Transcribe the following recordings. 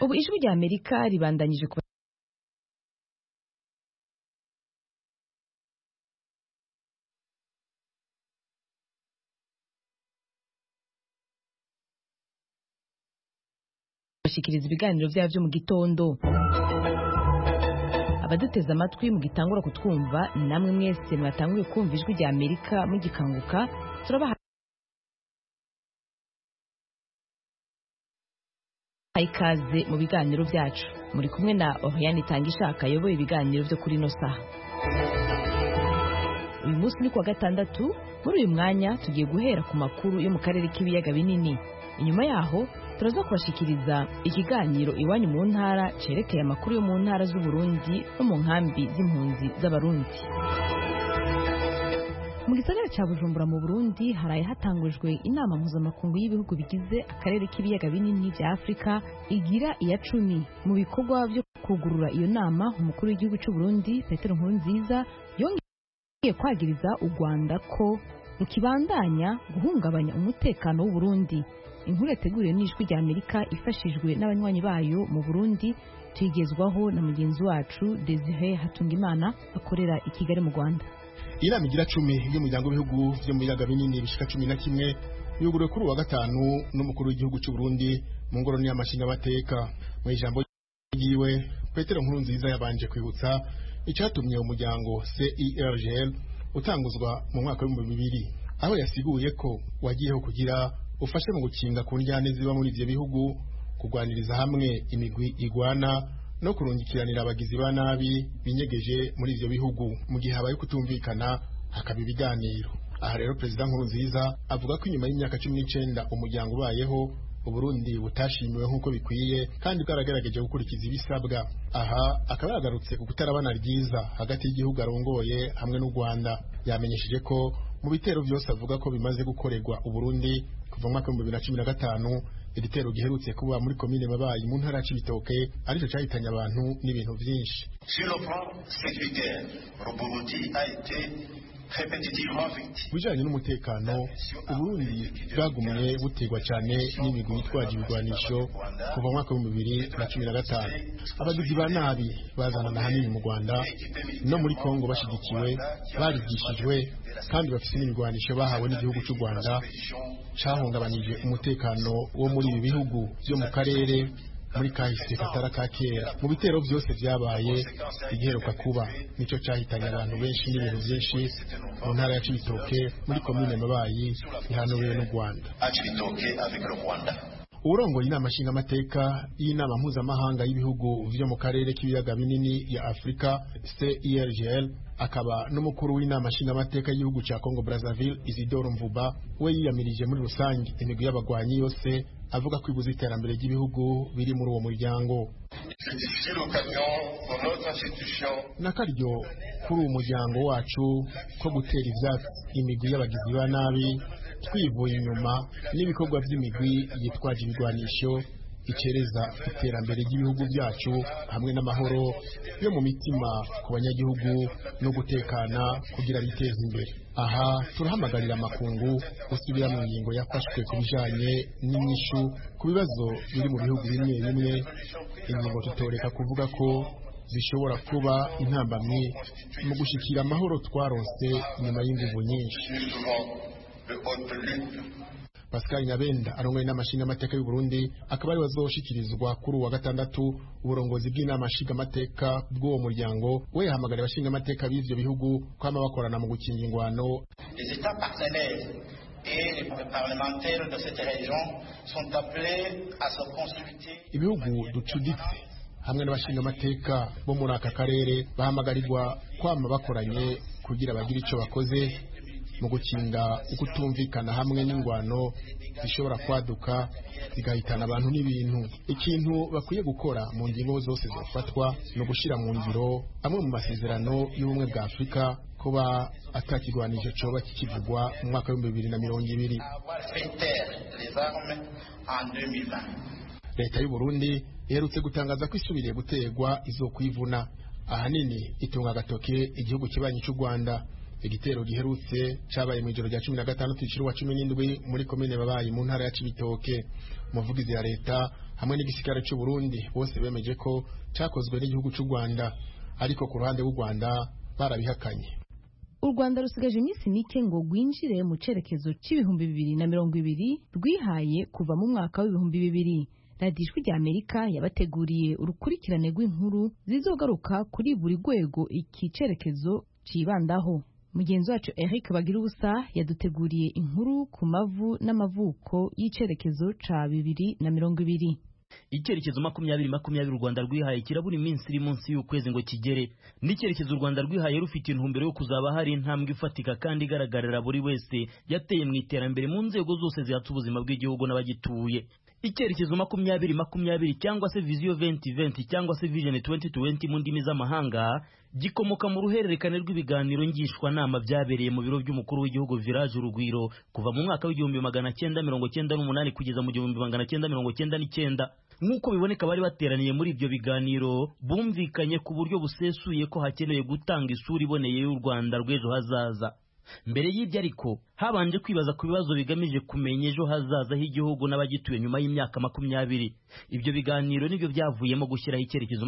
ubu ijwi rya Amerika ribandanyije bashikiriza ibiganiro byabo mu gitondo. Abaduteze amatwi mu gitangura kutwumva namwe mwese mwatanguye kumva ijwi rya Amerika mugikanguka, turabaha ikaze mu biganiro byacu. Muri kumwe na Oriane Tangishaka ayoboye ibiganiro byo kuri no saha. Uyu munsi ni kuwa gatandatu, muri uyu mwanya tugiye guhera ku makuru yo mu karere k'ibiyaga binini. Inyuma yaho turaza kubashikiriza ikiganiro iwanyu mu ntara cerekeye amakuru yo mu ntara z'u Burundi no mu nkambi z'impunzi z'abarundi. Mu gisagara cya Bujumbura mu Burundi haraye hatangujwe inama mpuzamakungu y'ibihugu bigize akarere k'ibiyaga binini bya Afrika igira iya 10. Mu bikorwa byo kugurura iyo nama, umukuru w'igihugu cy'u Burundi Petero Nkurunziza yongeye kwagiriza u Rwanda ko rukibandanya guhungabanya umutekano w'u Burundi. Inkuru yateguriwe n'ijwi rya Amerika ifashijwe n'abanywanyi bayo mu Burundi, tuyigezwaho na mugenzi wacu Desire Hatungimana akorera i Kigali mu Rwanda. Inama igira 10 y'umuryango w'ibihugu byo mu biyaga binini bishika 11 yuguruwe kuri wa gatanu n'umukuru w'igihugu cy'u Burundi mu ngoro y'amashinga bateka. Mu ijambo yiwe Petero Nkurunziza yabanje kwibutsa icyatumye umuryango CIRGL utanguzwa mu mwaka wa 2000, aho yasiguye ko wagiyeho kugira ufashe mu gukinga ku njyane ziba muri ivyo bihugu, kugwaniriza hamwe imigwi igwana no kurungikiranira abagizi ba nabi binyegeje muri ivyo bihugu mu gihe habaye kutumvikana hakaba ibiganiro. Aha rero Perezida Nkurunziza avuga ko inyuma y'imyaka 19 umuryango ubayeho Uburundi butashimiwe nk'uko bikwiye kandi bwaragerageje gukurikiza ibisabwa. Aha akaba yagarutse ku kutarabana ryiza hagati y'igihugu arongoye hamwe n'u Rwanda. Yamenyesheje ko mu bitero byose avuga ko bimaze gukorerwa Uburundi kuva mu mwaka wa 2015, igitero giherutse kuba muri komine Mabayi mu ntara y'Ibitoke ariko cyahitanye abantu n'ibintu byinshi. Bijanye n'umutekano, Uburundi bwagumye butegwa cyane n'imigwi yitwaje ibigwanisho kuva mu mwaka wa 2015. Abagizi ba nabi bazanana hanini mu Rwanda no muri Kongo bashigikiwe, barigishijwe kandi bafite n'ibigwanisho bahawe n'igihugu cy'u Rwanda cahungabanije umutekano wo muri ibi bihugu byo mu karere muri kahise katara ka kera. Mu bitero byose byabaye igiheruka kuba nico cyahitanye abantu benshi n'ibintu byinshi mu ntara ya Cibitoke muri komine Mabayi ihanowe n'u Rwanda. Urongoye inama nshinga amateka y'inama mpuzamahanga y'ibihugu vyo mu karere k'ibiyaga binini ya Afrika CIRGL akaba n'umukuru w'inama nshinga amateka y'igihugu cya Congo Brazzaville Isidore Mvuba we yiyamirije muri rusange imigwi y'abagwanyi yose avuga ko ibuza iterambere ry'ibihugu biri muri uwo muryango. Nakaryo kuri uwo muryango wacu ko gutera ivyatsi imigwi y'abagizi ba nabi twivuye inyuma n'ibikorwa by'imigwi yitwaje ibigwanisho icereza iterambere ry'ibihugu byacu hamwe n'amahoro yo mu mitima ku banyagihugu no gutekana kugira biteze imbere. Aha turahamagarira amakungu gusubira mu ngingo yafashwe ku bijanye n'inyishu ku bibazo biri mu bihugu bimwe bimwe, ingingo tutoreka kuvuga ko zishobora kuba intambamye mu gushikira amahoro twaronse nyuma y'inguvu nyinshi. Pascal Nyabenda arongoye n'amashinga amateka y'u Burundi akaba ari wazoshikirizwa kuri wa gatandatu uburongozi bw'inama nshinga amateka bw'uwo muryango. We yahamagara abashinga amateka b'ivyo bihugu kwama bakorana mu gukinga ingwano. Les états partenaires et les parlementaires de cette région sont appelés à se consulter. Ibihugu ducuditse hamwe n'abashinga amateka bo muri aka karere bahamagarirwa kwama bakoranye kugira bagire ico bakoze mu gukinga ukutumvikana hamwe n'ingwano zishobora kwaduka zigahitana abantu n'ibintu. Ikintu bakwiye gukora mu ngingo zose zofatwa no gushira mu ngiro amwe mu masezerano y'ubumwe bwa Afrika kuba atakigwanije coba kikivugwa mu mwaka wa 2020. Leta y'u Burundi iherutse gutangaza ko isubiriye gutegwa izokwivuna, ahanini itunga agatoke igihugu kibanyi cy'u Rwanda. igitero giherutse cabaye mu ijoro rya 16 iciro wa 17 muri komine Babayi mu ntara ya Cibitoke. Umuvugizi ya leta hamwe n'igisirikare cy'u Burundi bose bemeje ko cyakozwe n'igihugu cy'u Rwanda, ariko ku ruhande rw'u Rwanda barabihakanye. U Rwanda rusigaje iminsi mike ngo rwinjire mu cerekezo c'ibihumbi 2020 rwihaye kuva mu mwaka w'ibihumbi 2000. Radio Ijwi ry'Amerika yabateguriye urukurikirane rw'inkuru zizogaruka kuri buri rwego iki cerekezo cibandaho. Mugenzi wacu Eric Bagirubusa yaduteguriye inkuru ku mavu n'amavuko y'icerekezo ca 2020. Icyerekezo 2020 u Rwanda rwihaye kirabura iminsi iri munsi y'ukwezi ngo kigere. N'icyerekezo u Rwanda rwihaye rufite intumbero yo kuzaba hari intambwe ifatika kandi igaragarira buri wese yateye mu iterambere mu nzego zose zihatse ubuzima bw'igihugu n'abagituye. Icyerekezo 2020 cyangwa se Vision 2020 cyangwa se Vision 2020 mu ndimi z'amahanga gikomoka mu ruhererekane rw'ibiganiro ngishwanama byabereye mu biro by'umukuru w'igihugu Village Urugwiro kuva mu mwaka w'1998 kugeza mu 1999. Nk'uko biboneka bari bateraniye muri ibyo biganiro bumvikanye ku buryo busesuye ko hakenewe gutanga isura iboneye y'u Rwanda rw'ejo hazaza. Mbere y'ibyo ariko habanje kwibaza ku bibazo bigamije kumenya ejo hazaza h'igihugu n'abagituye nyuma y'imyaka 20. Ibyo biganiro nibyo byavuyemo gushyiraho icyerekezo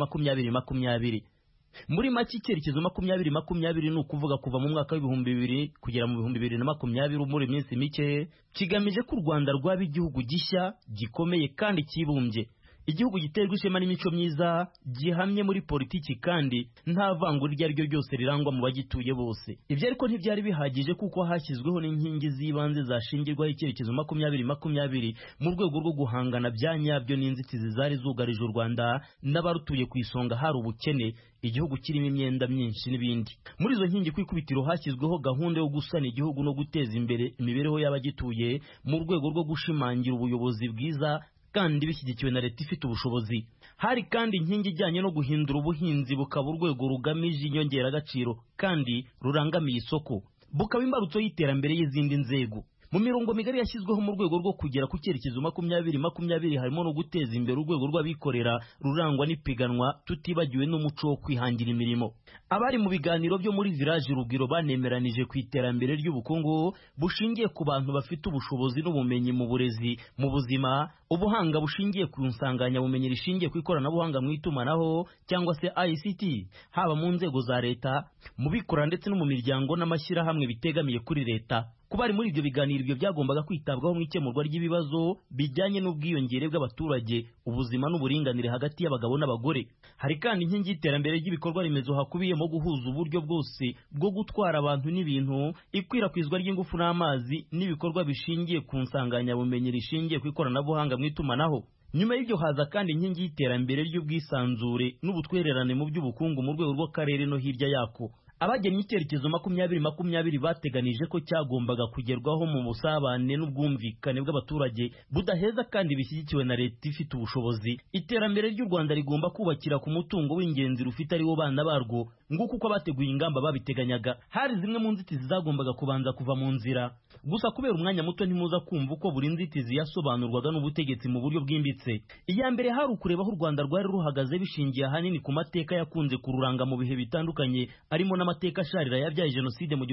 2020. Muri make icyerekezo 2020 ni ukuvuga kuva mu mwaka w'ibihumbi 2000 kugera mu 2020 muri iminsi mike, kigamije ko u Rwanda rwaba igihugu gishya gikomeye kandi kibumbye, igihugu giterwa ishema n'imico myiza, gihamye muri politiki kandi nta vangura iryo ari ryo ryose rirangwa mu bagituye bose. Ibyo ariko ntibyari bihagije kuko hashyizweho n'inkingi z'ibanze zashingirwaho icyerekezo 2020 mu rwego rwo guhangana bya nyabyo n'inzitizi zari zugarije u Rwanda n'abarutuye ku isonga, hari ubukene, igihugu kirimo imyenda myinshi n'ibindi. Muri izo nkingi kwikubitiro hashyizweho gahunda yo gusana igihugu no guteza imbere imibereho y'abagituye mu rwego rwo gushimangira ubuyobozi bwiza kandi bishyigikiwe na leta ifite ubushobozi. Hari kandi inkingi ijyanye no guhindura ubuhinzi bukaba urwego rugamije inyongeragaciro kandi rurangamiye isoko, bukaba imbarutso y'iterambere y'izindi nzego. Mu mirongo migari yashyizweho mu rwego rwo kugera ku cyerekezo 2020 harimo no guteza imbere urwego rw'abikorera rurangwa n'ipiganwa, tutibagiwe n'umuco wo kwihangira imirimo. Abari mu biganiro byo muri Village Urugwiro banemeranije ku iterambere ry'ubukungu bushingiye ku bantu bafite ubushobozi n'ubumenyi mu burezi, mu buzima, ubuhanga bushingiye ku nsanganyamabumenyi rishingiye ku ikoranabuhanga mu itumanaho cyangwa se ICT, haba mu nzego za leta, mu bikora ndetse no mu miryango n'amashyirahamwe bitegamiye kuri leta. Kubari muri ibyo biganiro ibyo byagombaga kwitabwaho mu ikemurwa ry'ibibazo bijyanye n'ubwiyongere bw'abaturage, ubuzima n'uburinganire hagati y'abagabo n'abagore. Hari kandi inkingi y'iterambere ry'ibikorwa remezo hakubiyemo guhuza uburyo bwose bwo gutwara abantu n'ibintu, ikwirakwizwa ry'ingufu n'amazi n'ibikorwa bishingiye ku nsanganyamabumenyi rishingiye ku ikoranabuhanga mu itumanaho. Nyuma y'ibyo haza kandi inkingi y'iterambere ry'ubwisanzure n'ubutwererane mu by'ubukungu mu rwego rw'akarere no hirya yako. Abagennye icyerekezo 2020 bateganije ko cyagombaga kugerwaho mu busabane n'ubwumvikane bw'abaturage budaheza kandi bishyigikiwe na leta ifite ubushobozi. Iterambere ry'u Rwanda rigomba kubakira ku mutungo w'ingenzi rufite ari wo bana barwo, nguko uko abateguye ingamba babiteganyaga. Hari zimwe mu nzitizi zagombaga kubanza kuva mu nzira, gusa kubera umwanya muto ntimuza kumva uko buri nzitizi yasobanurwaga n'ubutegetsi mu buryo bwimbitse. Iya mbere hari ukureba aho u Rwanda rwari ruhagaze bishingiye ahanini ku mateka yakunze kururanga mu bihe bitandukanye, arimo n'amateka asharira yabyaye jenoside mu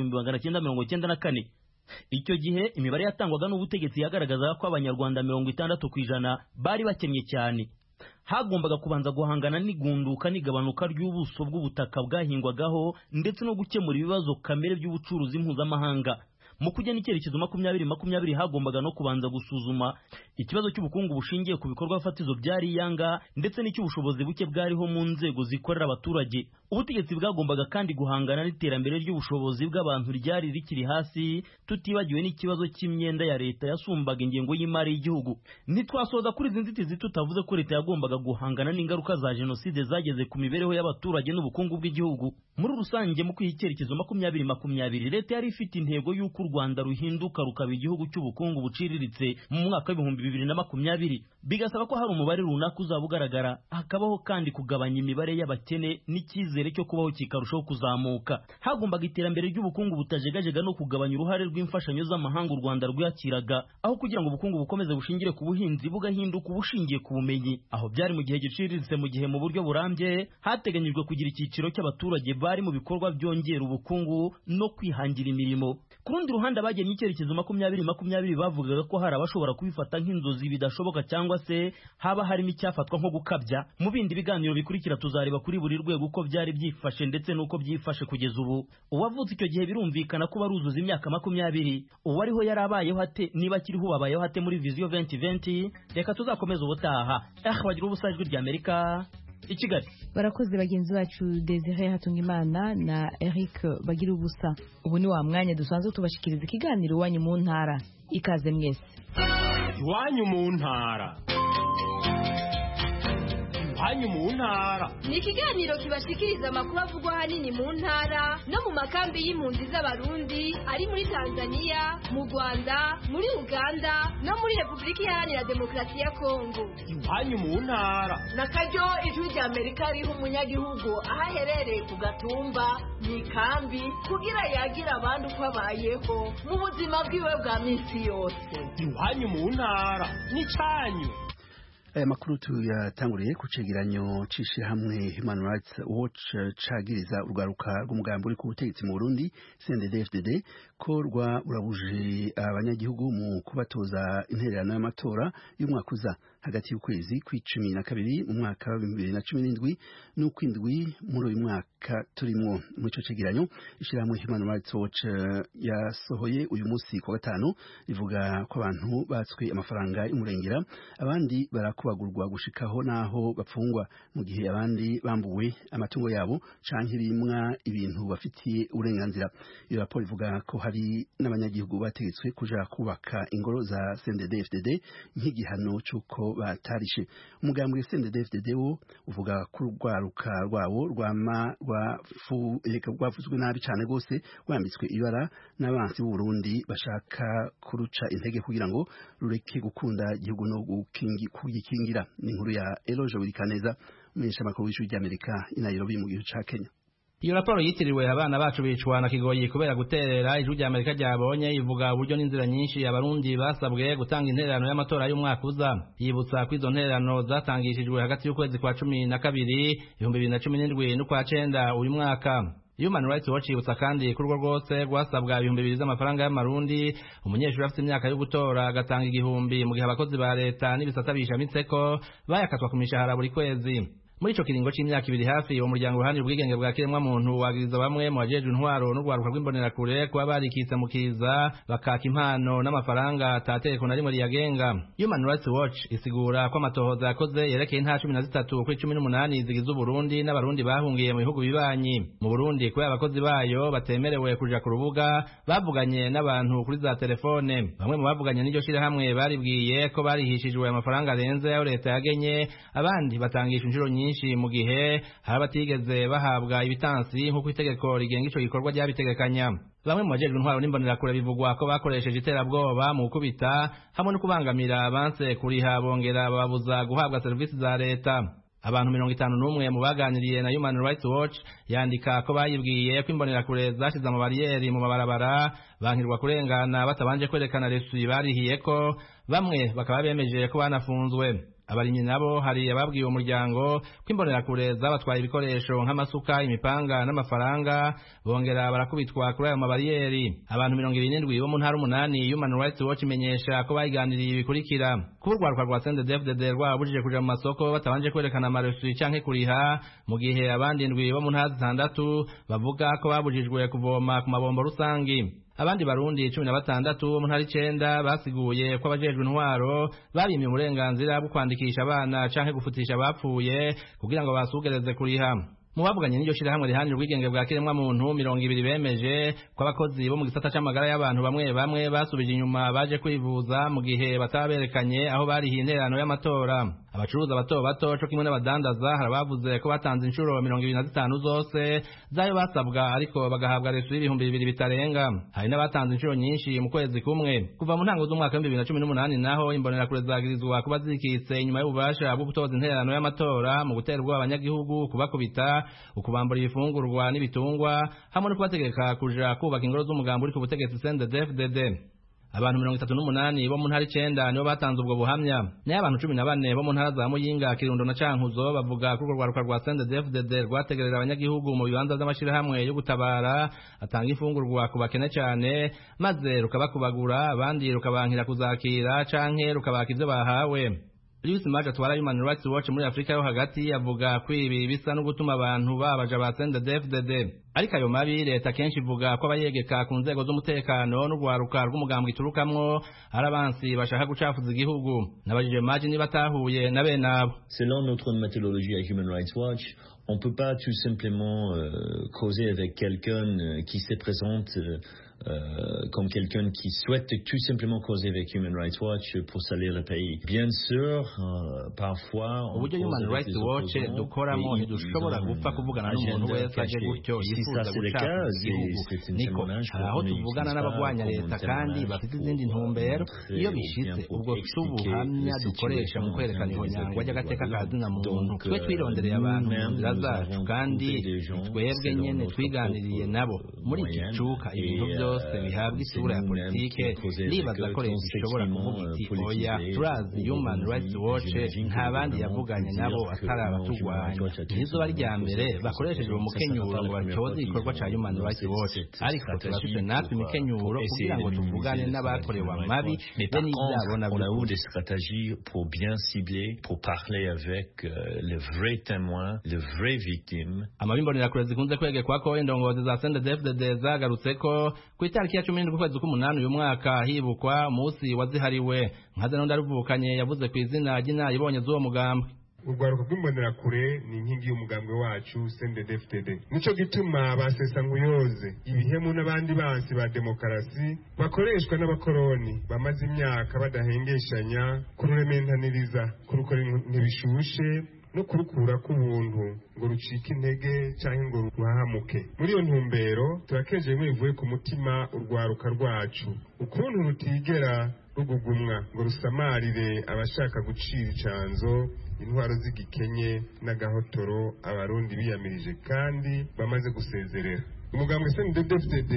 1994. Icyo gihe imibare yatangwaga n'ubutegetsi yagaragazaga ko abanyarwanda 60% bari bakennye cyane. Hagombaga kubanza guhangana n'igunduka n'igabanuka ry'ubuso bw'ubutaka bwahingwagaho ndetse no gukemura ibibazo kamere by'ubucuruzi mpuzamahanga. Mu kugena icyerekezo 2020 hagombaga no kubanza gusuzuma ikibazo cy'ubukungu bushingiye ku bikorwa fatizo byari yanga ndetse n'icy'ubushobozi buke bwariho mu nzego zikorera abaturage. Ubutegetsi bwagombaga kandi guhangana n'iterambere ry'ubushobozi bw'abantu ryari rikiri hasi, tutibagiwe n'ikibazo cy'imyenda ya leta yasumbaga ingengo y'imari y'igihugu. Ntitwasoza kuri izi nzitizi tutavuze ko leta yagombaga guhangana n'ingaruka za jenoside zageze ku mibereho y'abaturage n'ubukungu bw'igihugu. Muri rusange mu kwiha icyerekezo 2020 leta yari ifite intego y'uko u u Rwanda ruhinduka rukaba igihugu cy'ubukungu buciriritse mu mwaka w'ibihumbi 2020 bigasaba ko hari umubare runaka uzaba ugaragara, hakabaho kandi kugabanya imibare y'abakene n'icyizere cyo kubaho kikarushaho kuzamuka. Hagombaga iterambere ry'ubukungu butajegajega no kugabanya uruhare rw'imfashanyo z'amahanga u Rwanda rwakiraga, aho kugira ngo ubukungu bukomeze bushingire ku buhinzi bugahinduka ubushingiye ku bumenyi. Aho byari mu gihe giciriritse, mu gihe mu buryo burambye hateganyijwe kugira icyiciro cy'abaturage bari mu bikorwa byongera ubukungu no kwihangira imirimo. Ku rundi ruhande abagennye icyerekezo 2020 bavugaga ko hari abashobora kubifata nk'inzozi bidashoboka cyangwa se haba harimo icyafatwa nko gukabya. Mu bindi biganiro bikurikira tuzareba kuri buri rwego uko byari byifashe ndetse n'uko byifashe kugeza ubu. Uwavutse icyo gihe birumvikana ko baruzuza imyaka 20, uwariho yarabayeho ate, niba kiriho babayeho ate muri Vision 2020. Reka tuzakomeza ubutaha. Bagira ubusajwi rya Amerika i Kigali. Barakoze bagenzi bacu Desire Hatungimana na Eric Bagira ubusa. Ubu ni wa mwanya dusanzwe tubashikiriza ikiganiro Iwanyu mu ntara. Ikaze mwese. Iwanyu mu ntara. Iwanyu mu ntara ni ikiganiro kibashikiriza amakuru avugwa ahanini mu ntara no mu makambi y'impunzi z'abarundi ari muri Tanzania, mu Rwanda, muri Uganda no muri Repubulika Iharanira Demokarasi ya Kongo. Iwanyu mu ntara nakaryo ijwi rya Amerika riha umunyagihugu aho aherereye ku gatumba mu ikambi kugira yagira abandi uko abayeho mu buzima bwiwe bwa minsi yose. Iwanyu mu ntara ni cyanyu. Aya makuru tuyatanguriye ku cegeranyo c'ishirahamwe Human Rights Watch cagiriza urwaruka rw'umugambi uri ku butegetsi mu Burundi CNDD-FDD ko urabuje abanyagihugu mu kubatoza intererano y'amatora y'umwaka uza hagati y'ukwezi kw'icumi na kabiri mu mwaka wa 2017 n'ukwindwi muri uyu mwaka turimo. Mu ico cegeranyo ishirahamwe Human Rights Watch yasohoye uyu munsi ku gatanu rivuga ko abantu batswe amafaranga y'umurengera, abandi barakubagurwa gushikaho naho bapfungwa, mu gihe abandi bambuwe amatungo yabo canke bimwa ibintu bafitiye uburenganzira. Iyo raporo ivuga ko hari n'abanyagihugu bategetswe kuja kubaka ingoro za CNDD-FDD nk'igihano c'uko batarishe. Umugambi wa CNDD-FDD wo uvuga ko urwaruka rwabo rwavuzwe nabi cane gose, rwambitswe ibara n'abansi b'u Burundi bashaka kuruca intege kugira ngo rureke gukunda igihugu no kugikingira. Ni inkuru ya Eloge Wirikaneza, umumenyesha makuru w'ijwi ry'Amerika i Nairobi mu gihugu ca Kenya. Iyo raporo yitiriwe abana bacu bicwa na kigoyi kubera guterera ijwi rya Amerika ryabonye ivuga uburyo n'inzira nyinshi abarundi basabwe gutanga intererano y'amatora y'umwaka uza. Yibutsa ko izo ntererano zatangishijwe hagati y'ukwezi kwa 12 2017 n'ukwa 9 uyu mwaka. Human Rights Watch yibutsa kandi ko urwo rwose rwasabwa 2,000 z'amafaranga y'amarundi, umunyeshuri afite imyaka yo gutora agatanga 1,000, mu gihe abakozi ba leta n'ibisata bishamitseko bayakatwa ku mishahara buri kwezi. Muri ico kiringo c'imyaka 2 hafi uwo muryango uruhande ubwigenge bwa kiremwa muntu wagiriza bamwe mu bajejwe intwaro n'urwaruka rw'imbonerakure kuba barikitse mu kiza bakaka impano n'amafaranga atategeko na rimwe riyagenga. Human Rights Watch isigura ko amatohoza yakoze yerekeye intara 13 kuri 18 zigize Burundi n'abarundi bahungiye mu bihugu bibanyi. Mu Burundi kubera abakozi bayo batemerewe kuja ku rubuga, bavuganye n'abantu kuri za telefone. Bamwe mu bavuganye n'iryo shirahamwe baribwiye ko barihishijwe amafaranga arenze ayo leta yagenye, abandi batangisha inshuro mu gihe hari batigeze bahabwa ibitansi nk'uko itegeko rigenga ico gikorwa ryabitegekanya. Bamwe mu bajejwe intwaro n'imbonerakure bivugwa ko bakoresheje iterabwoba mu gukubita hamwe no kubangamira abanse kuriha, bongera bababuza guhabwa serivisi za leta. Abantu 51 mu baganiriye na Human Rights Watch yandika ko bayibwiye ko imbonerakure zashize mu bariyeri mu mabarabara bankirwa kurengana batabanje kwerekana resu barihiye ko, bamwe bakaba bemeje ko banafunzwe. Abarimyi nabo hari ababwiye umuryango ko imbonerakure zabatwaye ibikoresho nk'amasuka, imipanga n'amafaranga, bongera barakubitwa kuri ayo mabariyeri. Abantu 27 bo mu ntara 8 Human Rights Watch imenyesha ko bayiganiriye ibikurikira: kuba urwaruka rwa CNDD-FDD rwabujije kuja mu masoko batabanje kwerekana amaresu canke kuriha, mu gihe abandi 7 bo mu ntara 6 bavuga ko babujijwe kuvoma ku mabombo rusangi. Abandi barundi 16 bo mu ntara 9 basiguye ko abajejwe intwaro babimye uburenganzira bwo kwandikisha abana canke gufutisha abapfuye kugira ngo basugereze kuriha. Mu bavuganye n'iryo shirahamwe rihanira ubwigenge bwa kiremwa muntu 200 bemeje ko abakozi bo mu gisata c'amagara y'abantu bamwe basubije inyuma baje kwivuza mu gihe bataberekanye aho barihiye intererano y'amatora. abacuruza bato bato co kimwe n'abadandaza hari abavuze ko batanze inshuro 25 zose zayo basabwa ariko bagahabwa resu y'ibihumbi 2 bitarenga. Hari n'abatanze inshuro nyinshi mu kwezi kumwe. Kuva mu ntango z'umwaka wa 2018 naho imbonerakure zagirizwa kuba zikitse inyuma y'ububasha bwo gutoza intererano y'amatora mu guterwa abanyagihugu, kubakubita, ukubambura ibifungurwa n'ibitungwa hamwe no kubategeka kuja kubaka ingoro z'umugambi uri ku butegetsi CNDD-FDD. Abantu 38 bo mu ntara 9 nibo batanze ubwo buhamya. Nayo abantu 14 bo mu ntara za Muyinga, Kirundo na Cankuzo bavuga ko urwaruka rwa CNDD-FDD rwategerera abanyagihugu mu bibanza by'amashirahamwe yo gutabara atanga ifungurwa ku bakene cyane, maze rukabakubagura, abandi rukabankira kuzakira canke rukabaka ivyo bahawe. Luis Maja twara Human Rights Watch muri Afrika yo hagati yavuga ko ibi bisa no gutuma abantu babaja ba CNDD-FDD. Ariko ayo mabi leta kenshi ivuga ko abayegeka ku nzego z'umutekano n'urwaruka rw'umugambwe iturukamwo ari abansi bashaka gucafuza igihugu. Nabajije Maji niba atahuye na bene abo. Selon notre méthodologie à Human Rights Watch, on peut pas tout simplement causer avec quelqu'un qui se présente comme quelqu'un qui souhaite tout simplement causer avec Human Rights Watch pour salir le pays. Bien sûr, parfois on cause Human Rights Watch dukoramo ntidushobora gupfa kuvugana n'umuntu wese aje gutyo yifuza gucafuza igihugu. Niko aho tuvugana n'abagwanya leta kandi bafite izindi ntumbero. Iyo bishitse ubwo tubuhamya dukoresha mu kwerekana ihonyangwa ry'agateka ka zina muntu. Twe twirondereye abantu mu nzira zacu kandi twebwe nyene twiganiriye nabo muri iki cuka ibintu byose bihabwa isura ya politike. Nibaza ko leta ishobora kuvuga iti oya turazi Human Rights Watch nta bandi yavuganye nabo atari abatugwanya. Nizo bari rya mbere bakoresheje umukenyuro ngo bacoze igikorwa ca Human Rights Watch, ariko turafite natwe imikenyuro kugira ngo tuvugane n'abakorewe amabi be n'ivyabo na on a des stratégies pour bien cibler, pour parler avec les vrais témoins, les vraies victimes. Amabimbonerakure zikunze kwegekwa ko indongozi za CNDD-FDD zagarutse ko ku itariki ya 17 kwezi k'umunani uyu mwaka hibukwa umunsi wazihariwe. Nkaza ndaruvukanye yavuze ku izina ry'ina ibonye z'uwo mugambi. Urwaruka rw'imbonerakure ni inkingi y'umugambwe wacu CNDD-FDD. Nico gituma basesa nkuyoze ibihemu n'abandi bansi ba demokarasi bakoreshwa n'abakoroni bamaze imyaka badahengeshanya kururementaniriza, kurukora ntibishushe no kurukura k'ubuntu ngo rucike intege canke ngo ruhahamuke. Muri iyo ntumbero turakeje bivuye ku mutima urwaruka rwacu ukuntu rutigera rugugumwa ngo rusamarire abashaka gucira icanzo intwaro z'igikenye n'agahotoro abarundi biyamirije kandi bamaze gusezerera. Umugambwe CNDD-FDD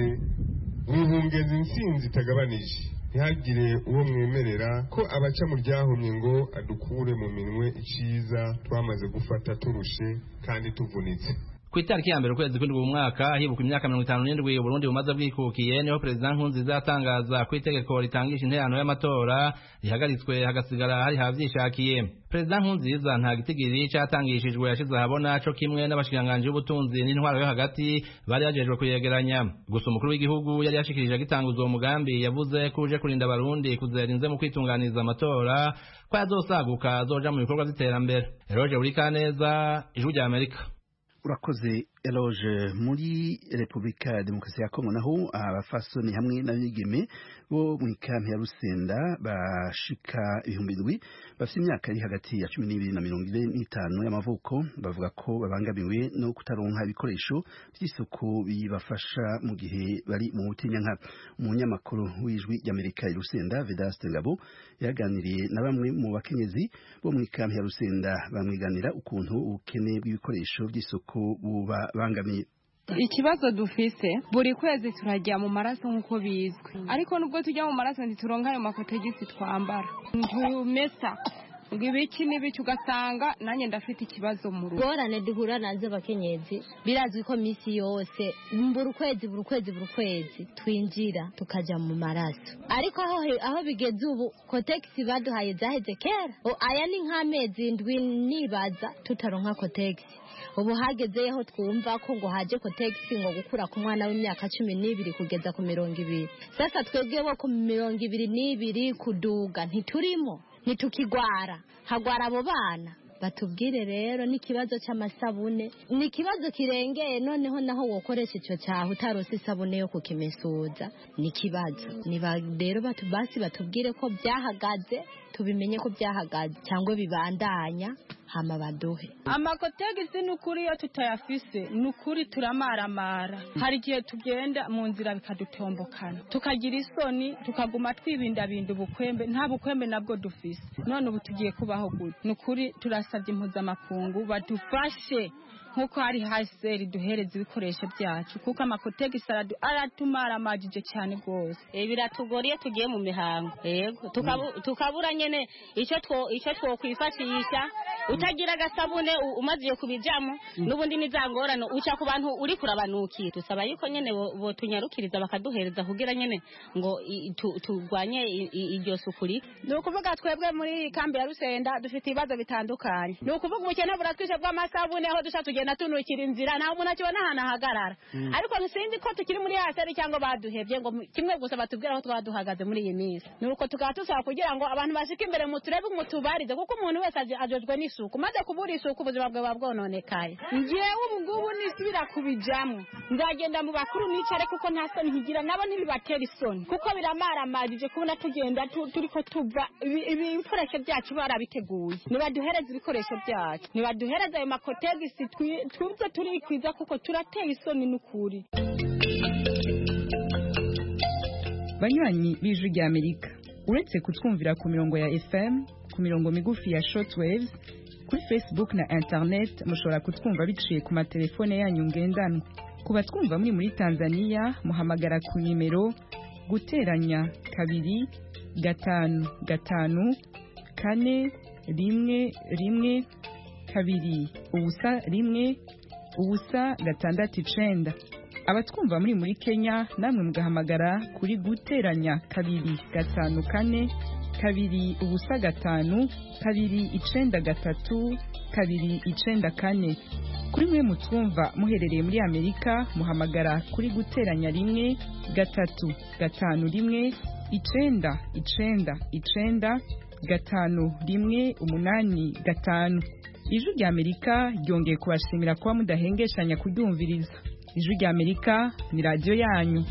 wihungeza intsinzi itagabanije. Ntihagire uwo mwemerera ko abaca mu ryahumye ngo adukure mu minwe iciza twamaze gufata turushe kandi tuvunitse. Ku itariki ya mbere ukwezi kw'indwi umwaka hibuka imyaka 57 Burundi bumaze bwikukiye, niho President Nkurunziza yatangaza ko itegeko ritangisha intererano y'amatora rihagaritswe hagasigara hari havyishakiye. President Nkurunziza nta gitigiri catangishijwe yashize ahabona co kimwe n'abashikiranganje b'ubutunzi n'intwaro yo hagati bari yajejwe kuyegeranya. Gusa umukuru w'igihugu yari yashikirije agitanguza uwo mugambi yavuze ko uje kurinda abarundi kuzerinze mu kwitunganiza amatora ko yazosaguka azoja mu bikorwa vy'iterambere. Eroge Urikaneza, Ijwi rya Amerika. Urakoze Eloge. Muri Republika ya Demokarasi ya Kongo naho abafasoni hamwe n'abigeme bo mu ikampi ya Rusenda bashika 7,000 bafite imyaka iri hagati ya 12 na 45 y'amavuko bavuga ko babangamiwe no kutaronka ibikoresho by'isuku bibafasha mu gihe bari mu butinyanka. Umunyamakuru w'Ijwi ry'Amerika i Rusenda Vedaste Ngabo yaganiriye na bamwe mu bakenyezi bo mu ikampi ya Rusenda bamwiganira ukuntu ubukene bw'ibikoresho by'isuku buba bangamiye. Ikibazo dufise buri kwezi turajya mu maraso nkuko bizwi, ariko nubwo tujya mu maraso ntituronka ayo makotegisi twambara ntuyumesa ngo ibiki n'ibiki, ugasanga nanjye ndafite ikibazo mu rugo. Gorane duhura nazo abakenyezi birazwi ko misi yose buri kwezi twinjira tukaja mu maraso, ariko aho bigeze ubu kotegisi baduhaye zaheze kera. Aya ni nk'amezi ndwi nibaza tutaronka kotegisi. Ubu hagezeyeho twumva ko ngo haje kotegisi ngo gukura ku mwana w'imyaka 12 kugeza ku 20. Sasa twebwe bo ku 22 kuduga ntiturimo, ntitukigwara, hagwara abo bana. batubwire rero n'ikibazo cy'amasabune ni ikibazo kirengeye noneho naho wokoresha icyo cyaha utarose isabune yo kukimesuza ni ikibazo niba rero basi batubwire ko byahagaze tubimenye ko byahagaze cyangwa bibandanya hama baduhe amakotegisi n'ukuri iyo tutayafise n'ukuri turamaramara hari igihe tugenda mu nzira bikadutombokana tukagira isoni tukaguma twibindabinda ubukwembe nta bukwembe nabwo dufise none ubu tugiye kubaho gute n'ukuri turasabye impuzamakungu badufashe nkuko hari haseri duhereza ibikoresho byacu kuko amakotegisi aratumara amajije cyane rwose biratugoriye tugiye mu mihango yego tukabura nyene icyo twokwifashisha utagira agasabune umaze kubijamo n'ubundi nizangorano uca ku bantu uri kurabanukira tusaba yuko nyene bo tunyarukiriza bakaduhereza kugira nyene ngo turwanye iryo sukuri ni ukuvuga twebwe muri kambi ya Rusenda dufite ibibazo bitandukanye ni ukuvuga ubukene buratwishe bw'amasabune aho dusha tugenda tunukira inzira nta umuntu akibona ahantu ahagarara ariko nsinzi ko tukiri muri haseri cyangwa baduhebye ngo kimwe gusa batubwira aho twaduhagaze muri iyi minsi ni uko tukaba tusaba kugira ngo abantu bashike imbere mu turebe umutubarize kuko umuntu wese ajojwe n'isuku maze kubura isuku ubuzima bwawe bwononekaye ngewe ubungubu nisubira kubijamo nzagenda mu bakuru nicare kuko nta soni nkigira nabo ntibibatera isoni kuko biramaramarije kubona tugenda turiko tuva ibikoresho byacu barabiteguye nibaduhereza ibikoresho byacu nibaduhereza ayo makotegisi twumve turikwiza kuko turateye isoni n'ukuri banywanyi b'ijwi rya Amerika uretse kutwumvira ku mirongo ya FM ku mirongo migufi ya shortwaves kuri Facebook na internet mushobora kutwumva biciye ku matelefone yanyu ngendanwa ku batwumva muri Tanzania muhamagara ku nimero guteranya 2 5 5 4 1 2 ubusa 1 ubusa 6 abatwumva muri Kenya namwe mugahamagara kuri guteranya 2 5 4 2 ubusa 5 2 9 3 2 9 kuri mwe mutwumva muherereye muri Amerika muhamagara kuri guteranya 1 3 5 1 9 9 9 5 1 8 5 Ijwi rya Amerika ryongeye kubashimira kuba mudahengeshanya kuryumviriza. Ijwi rya Amerika ni radio yanyu.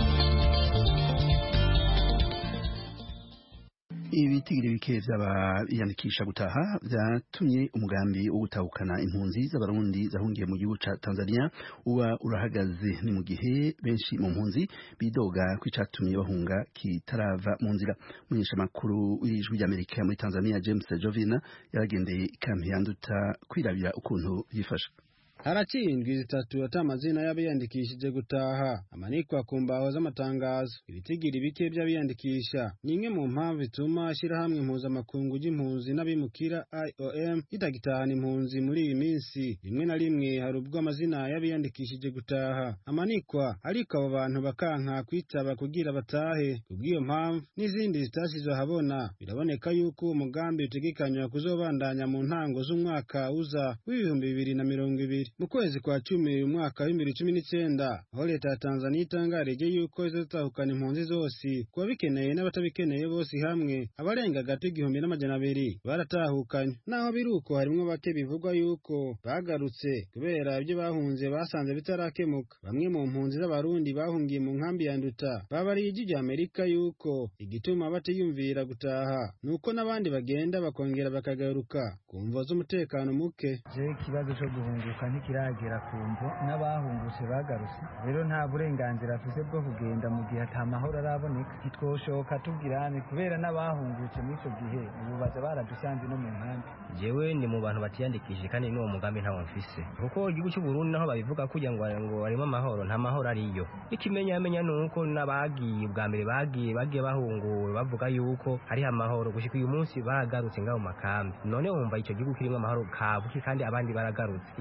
Ibitigiri bike by'abiyandikisha gutaha byatumye umugambi wo gutahukana impunzi z'abarundi zahungiye mu gihugu ca Tanzania uba urahagaze ni mu gihe benshi mu mpunzi bidoga kwicatumye bahunga kitarava mu nzira. Munyesha makuru w'Ijwi ry'Amerika muri Tanzania James Jovina yaragendeye ikampi yanduta kwirabira ukuntu yifasha. Haraciye indwi zitatu atamazina y'abiyandikishije gutaha amanikwa ku mbaho z'amatangazo. Ibitigiri bike by'abiyandikisha ni imwe mu mpamvu ituma ashyirahamwe impuzamakungu y'impunzi n'abimukira IOM itagitahana impunzi muri iyi minsi. Rimwe na rimwe hari ubwo amazina y'abiyandikishije gutaha amanikwa ariko abo bantu bakanka kwitaba kugira batahe. Kubw'iyo mpamvu n'izindi zitashyizwe ahabona biraboneka yuko umugambi utegekanywa kuzobandanya mu ntango z'umwaka uza w'2020. Mu kwezi kwa 10 umwaka wa 2019 aho leta ya Tanzania itangarije yuko izotahukana impunzi zose kuba bikeneye n'abatabikeneye bose hamwe abarenga gato 1200 baratahukanye. Naho biruko harimo bake bivugwa yuko bagarutse kubera ibyo bahunze basanze bitarakemuka. Bamwe mu mpunzi z'abarundi bahungiye mu nkambi ya Nduta babariye Ijwi ry'Amerika yuko igituma batiyumvira gutaha nuko n'abandi bagenda bakongera bakagaruka kumva z'umutekano muke. Ikibazo cyo guhunguka ntikiragera kumvo n'abahungutse bagarutse rero nta burenganzira afite bwo kugenda mu gihe atamahoro araboneka. Ntitwoshoka tubwirane kubera n'abahungutse muri icyo gihe ububaza baradusanze no mu nkambi. Jewe ni mu bantu batiyandikishije kandi n'uwo mugambi ntawo mfise kuko igihugu cy'u Burundi naho babivuga kugira ngo harimo amahoro nta mahoro ariyo. Ikimenyamenya nuko n'abagiye bwa mbere bagiye bahunguwe bavuga yuko hari amahoro gushika uyu munsi bagarutse ngaho makambi. None wumva icyo gihugu kirimo amahoro kabuki kandi abandi baragarutse. Iyumvire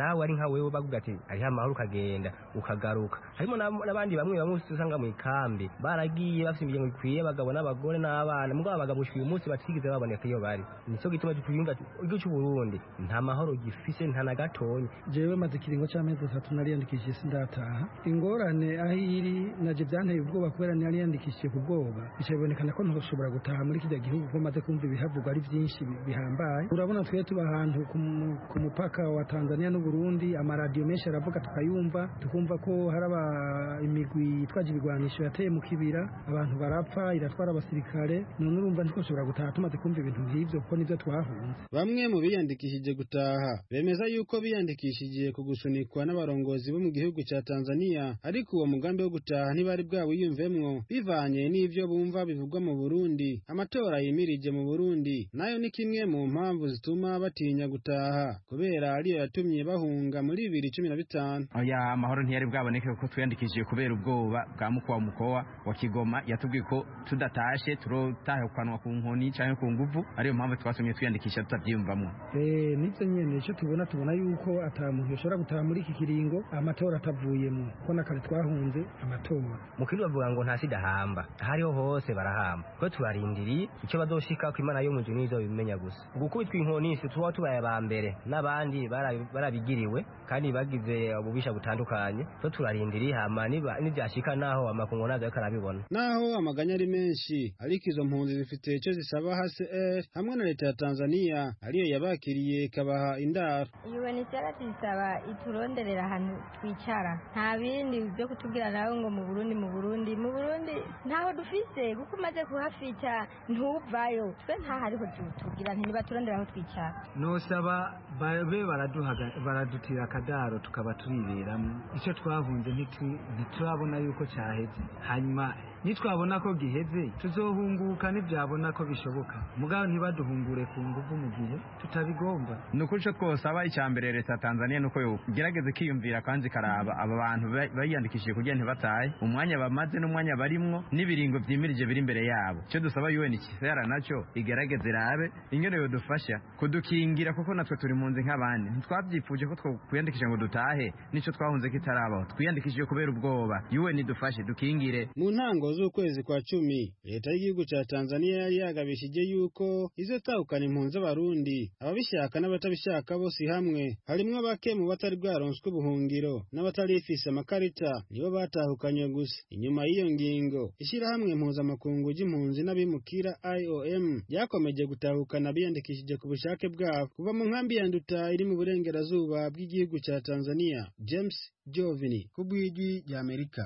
nawe ari nka wewe bavuga ati ariho amahoro ukagenda ukagaruka. Harimo n'abandi bamwe usanga mu ikambi baragiye bafite imiryango ikwiye abagabo n'abagore n'abana mugabo abagabo uyu munsi batigeze baboneka iyo bari. Nico gituma twiyumva igihugu cy'u Burundi nta mahoro gifise nta na gatonya. Jewe maze kiringo cy'amezi 3 nariyandikishije sindataha. Ingorane aho iri naje byanteye ubwoba kubera nariyandikishije ku bwoba. Bicabonekana ko ntoshobora gutaha muri kijya gihugu ko maze kumva ibihavugwa ari byinshi bihambaye. Urabona twe tuba ahantu ku mupaka wa Tanzania n'u Burundi, amaradiyo menshi aravuga tukayumva, tukumva ko haraba imigwi itwaje ibigwanisho yateye mu kibira, abantu barapfa, iratwara abasirikare. None urumva ntikoshobora gutaha tumaze kumva ibintu nk'ivyo kuko nivyo twahunze. Bamwe mu biyandikishije gutaha bemeza yuko biyandikishije kugusunikwa n'abarongozi bo mu gihugu cya Tanzania, ariko uwo mugambi wo gutaha ntibari bwawiyumvemwo bivanye n'ivyo bumva bivugwa mu Burundi. Amatora yimirije mu Burundi nayo ni kimwe mu mpamvu zituma batinya gutaha kubera ariyo yatumye bahunga muri 2015. Oya, amahoro ntiyari bwaboneke kuko twiyandikishije kubera ubwoba bwa mukowa wa Kigoma yatubwiye ko tudatashe turotahe kwanwa ku nkoni cyangwa ku nguvu, ariyo mpamvu twasomye twiyandikisha tutabyiyumvamwo. Nivyo nyene cyo tubona yuko atamuntu yoshobora gutaha muri iki kiringo amatora atavuyemo ko nakare twahunze amatora. Mukiri bavuga ngo nta sida hamba, hariho hose barahamba ko tubarindiriye icyo bazoshika ko Imana yo mu juni izo bimenya gusa. Gukubitwa inkoni si tuba tubaye ba mbere n'abandi barabigiriwe kandi bagize ububisha butandukanye, so turarindiriye hama nibyashika naho amakungu nazo karabibona. Naho amaganya ari menshi ariko izo mpunzi zifite icyo zisaba HCR hamwe na leta ya Tanzania ariyo yabakiriye kabaha indaro. UNHCR tisaba ituronderera ahantu twicara, nta bindi byo kutubwira nawe ngo mu Burundi ntaho dufise kuko maze kuhafica ntuvayo, twe nta hariho tubwira ntiba turondera aho twicara. Nosaba babe baradutira akadaro tukaba turiberamo, icyo twahunze ntiturabona yuko cyaheze, hanyuma nitwabona ko giheze tuzohunguka nibyabona ko bishoboka, mugabo ntibaduhungure ku nguvu mu gihe tutabigomba. Nuko cyo twosaba icyambere leta ya Tanzania nuko yo gerageze kiyumvira kandi karaba aba bantu bayiyandikishije kugira ntibataye umwanya bamaze n'umwanya barimwo n'ibiringo vyimirije biri imbere yabo. Cyo dusaba UNHCR nacyo igerageze rabe ingene yo dufasha kudukingira kuko natwe turi munzi nk'abandi, ntitwabyipfuje ko twiyandikishije ngo dutahe, nico twahunze kitarabaho, twiyandikishije kubera ubwoba. UN dufashe dukingire. Mu ntango z'ukwezi kwa 10 leta y'igihugu cya Tanzania yari yagabishije yuko izotahukana impunzi z'abarundi, ababishaka n'abatabishaka bose hamwe, harimwo bake mu batari bwaronswe ubuhungiro n'abatarifise amakarita nibo batahukanye gusa. Inyuma y'iyo ngingo ishyirahamwe mpuzamakungu ry'impunzi n'abimukira IOM ryakomeje gutahukana biyandikishije ku bushake bwabo kuva mu nkambi ya Nduta iri mu burengerazuba bw'igihugu cya Tanzania. James Jovini ku bw'ijwi rya Amerika.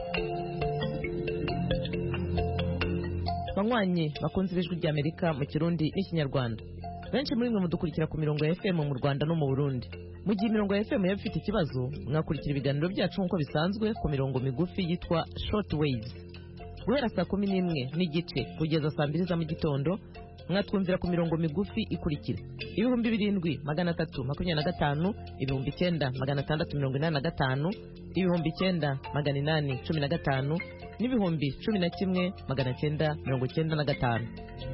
Banywanyi bakunze ijwi rya Amerika mu Kirundi n'Ikinyarwanda, benshi muri mwe mudukurikira ku mirongo ya FM mu Rwanda no mu Burundi. Mu gihe imirongo ya FM yabifite ikibazo, mwakurikira ibiganiro byacu nk'uko bisanzwe ku mirongo migufi yitwa short waves. Guhera saa 11 n'igice kugeza saa 2 za mu gitondo mwatwumvira ku mirongo migufi ikurikira: 7325, 9685, 9815 n'ibihumbi 11,995.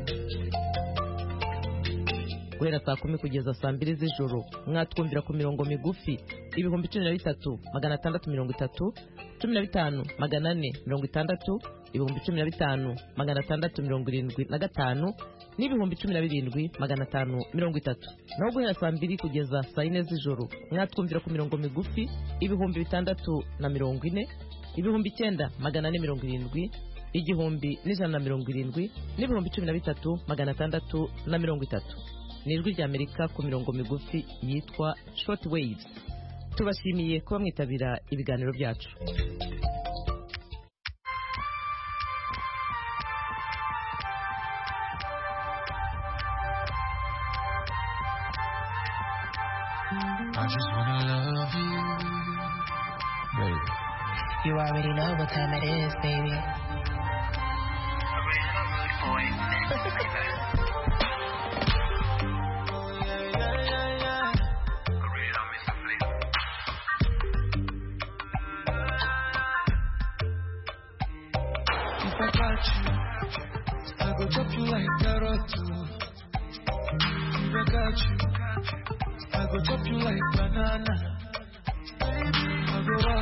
Guhera saa 10 kugeza saa 2 z'ijoro mwatwumvira ku mirongo migufi 13630, 15460, 15675 n'ibihumbi 17530. Naho guhera saa 2 kugeza saa 4 z'ijoro mwatwumvira ku mirongo migufi 640, 9470, 1170 n'ibihumbi 13630. Nijwi rya Amerika ku mirongo migufi yitwa short waves. Tubashimiye kuba mwitabira ibiganiro byacu. I just wanna love you, baby. You already know what time it is, baby. If I got you, I go chop you like carrot. If I got you, I go chop you like banana. I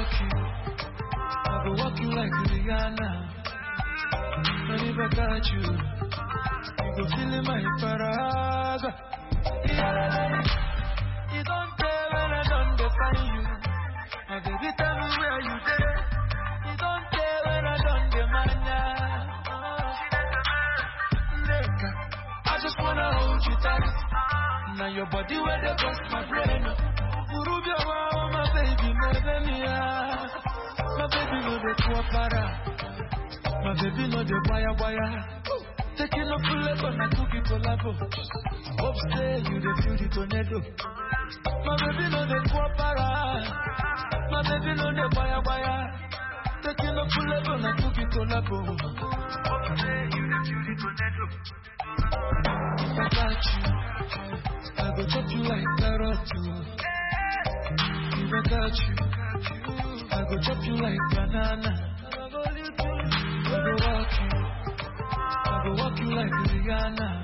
go walk you like Rihanna. And if I got you, you go feel in my paraga. You don't care when I don't define you. My baby, tell me where you there. You don't care when I don't demand ya. I just wanna hold you tight. Now your body where they bust my brain. Urubia wow, my baby, my baby no de kuapara. My baby no de wire. Taking up full level, na cookie collabo. Hope say you the feel the tornado. My baby no de kuapara. My baby no de wire. Taking up full level, na cookie collabo. Hope say you the feel the tornado. If I got you, I go chop you like carrot. If I got you, I go chop you like banana. I go walk you like Rihanna.